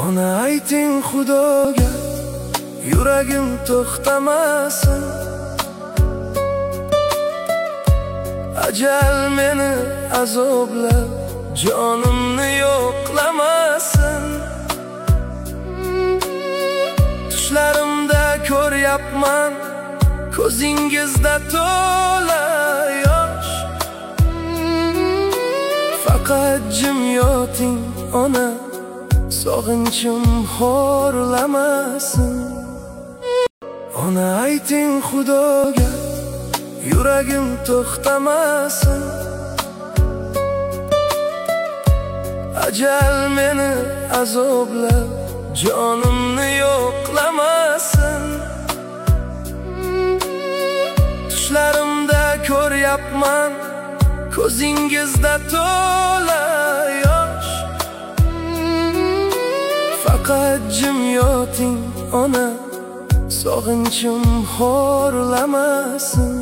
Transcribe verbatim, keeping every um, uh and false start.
Ona ayting Xudoga, yuragim to'xtamasin. Ajal meni azoblab, jonimni yo'qlamasin. Tushlarimda ko'ryapman, ko'zingizda to'la yosh. Faqat jim yoting ona, sog'inchim xo'rlamasin. Ona ayting Xudoga, yuragim to'xtamasin. Ajal meni azoblab, jonimni yo'qlamasin. Tushlarimda ko'ryapman, ko'zingizda to'la yosh. Faqat jim yoting ona, sog'inchim xo'rlamasin.